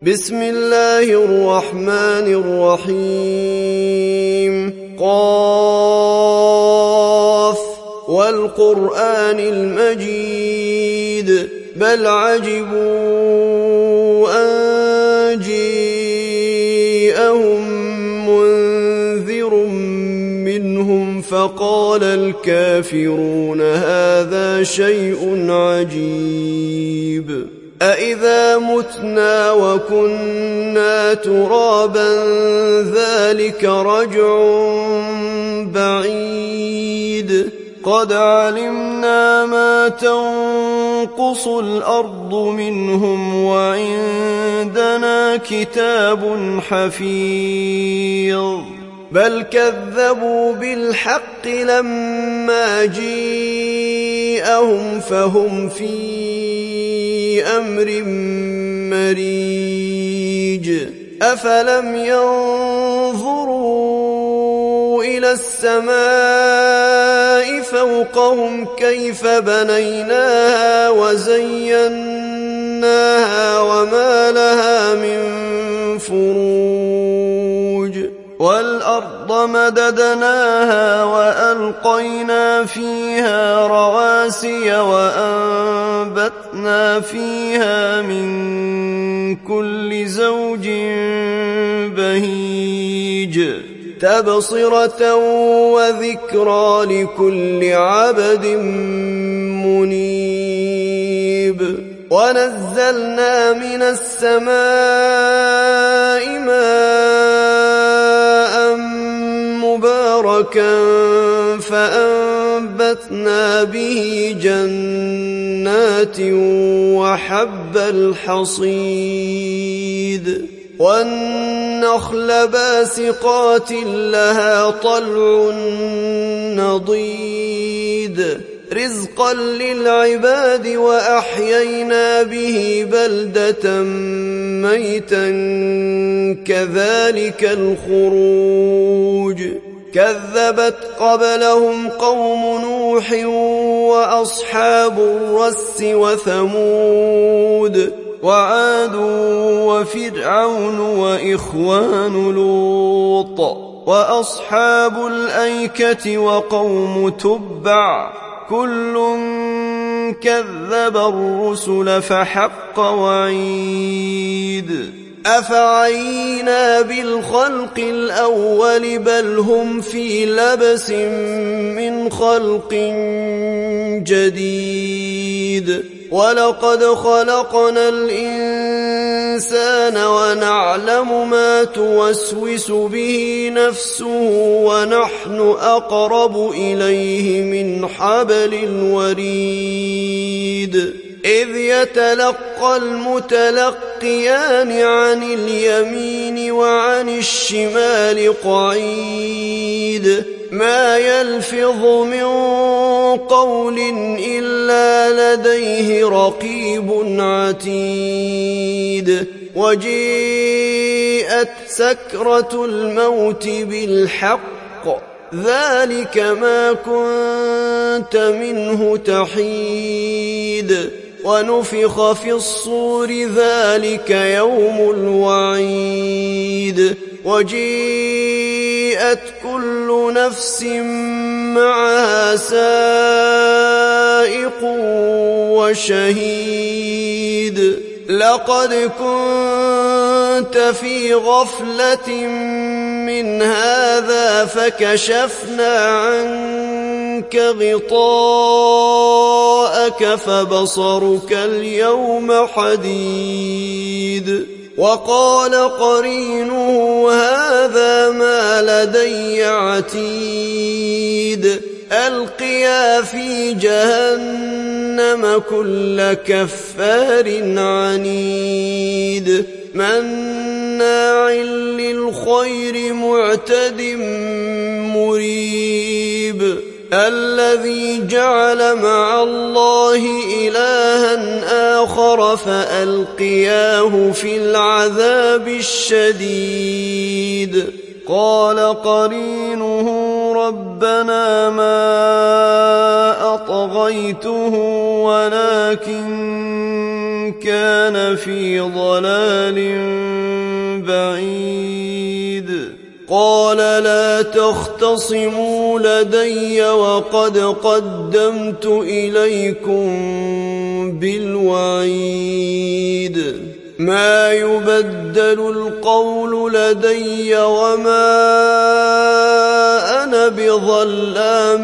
بسم الله الرحمن الرحيم قاف والقرآن المجيد بل عجبوا أن جيءهم منذر منهم فقال الكافرون هذا شيء عجيب أإذا متنا وكنا ترابا ذلك رجع بعيد قد علمنا ما تنقص الأرض منهم وعندنا كتاب حفيظ بل كذبوا بالحق لما جيءهم فهم في أمر مريج أفلم ينظروا إلى السماء فوقهم كيف بنيناها وزيناها وما لها من فروج والأرض مددناها وألقينا فيها رواسي وأنبتنا فيها من كل زوج بهيج تبصرة وذكرى لكل عبد منيب ونزلنا من السماء ماء مباركا فأنبتنا به جنات وحب الحصيد والنخل باسقات لها طلع نضيد رزقا للعباد وأحيينا به بلدة ميتا كذلك الخروج كذبت قبلهم قوم نوح وأصحاب الرس وثمود وعاد وفرعون وإخوان لوط وأصحاب الأيكة وقوم تبع كل كذب الرسل فحق وعيد أفعينا بالخلق الأول بل هم في لبس من خلق جديد ولقد خلقنا الإنسان ونعلم ما توسوس به نفسه ونحن أقرب إليه من حبل الوريد إذ يتلقى المتلقيان عن اليمين وعن الشمال قعيد ما يلفظ من قول إلا لديه رقيب عتيد وجيءت سكرة الموت بالحق ذلك ما كنت منه تحيد ونفخ في الصور ذلك يوم الوعيد وجيءت كل نفس معها سائق وشهيد لقد كنت في غفلة من هذا فكشفنا عنك غطاءك فبصرك اليوم حديد وقال قرينه هذا ما لدي عتيد ألقيا في جهنم كل كفار عنيد مناع للخير معتد مريب الذي جعل مع الله إلها آخر فألقياه في العذاب الشديد قال قرينه ربنا ما أطغيته ولكن كان في ضلال بعيد قال لا تختصموا لدي وقد قدمت إليكم بالوعيد ما يبدل القول لدي وما أنا بظلام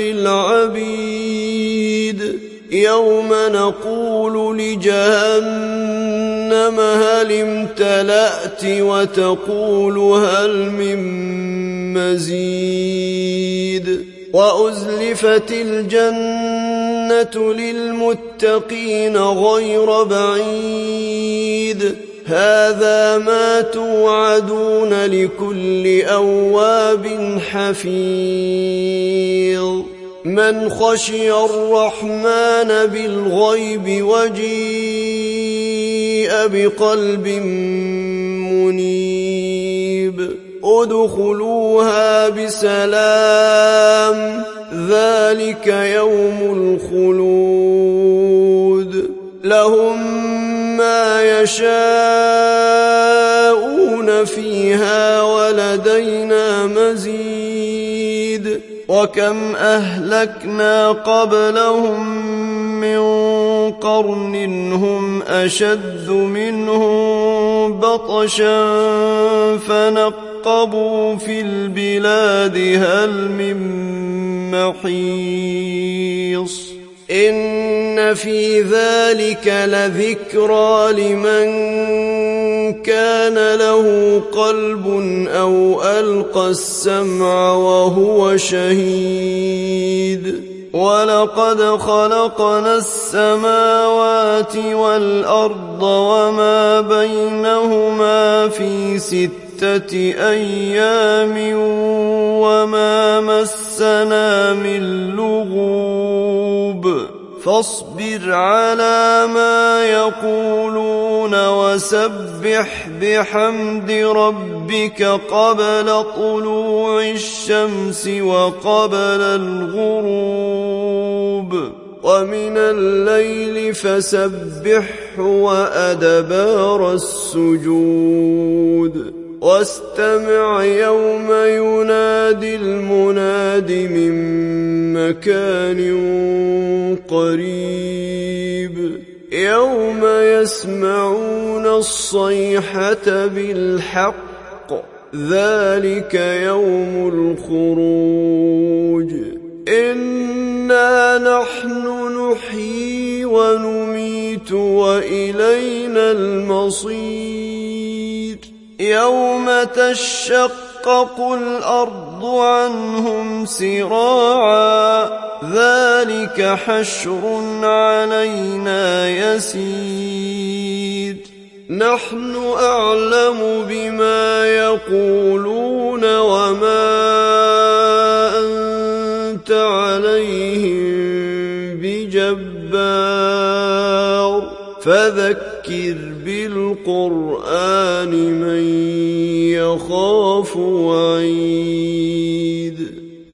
للعبيد يوم نقول لجهنم هل امتلأت وتقول هل من مزيد وأزلفت الجنة للمتقين غير بعيد هذا ما توعدون لكل أواب حفيظ من خشي الرحمن بالغيب وجيء بقلب منيب ادخلوها بسلام ذلك يوم الخلود لهم ما يشاءون فيها ولدينا مزيد وكم أهلكنا قبلهم من قرن هم أشد منهم بطشا فنقبوا في البلاد هل من محيص إن في ذلك لذكرى لمن كان له قلب أو ألقى السمع وهو شهيد ولقد خلقنا السماوات والأرض وما بينهما في 6 أيام وما مسنا من لغوب فاصبر على ما يقولون وسبح بحمد ربك قبل طلوع الشمس وقبل الغروب ومن الليل فسبحه وأدبار السجود واستمع يوم ينادي المناد من مكان قريب يوم يسمعون الصيحة بالحق ذلك يوم الخروج إنا نحن نحيي ونميت وإلينا المصير يوم تشقق الأرض عنهم سراعا ذلك حشر علينا يسير نحن أعلم بما يقولون وما أنت عليهم بجبار فذكر بالقرآن من يخاف وعيد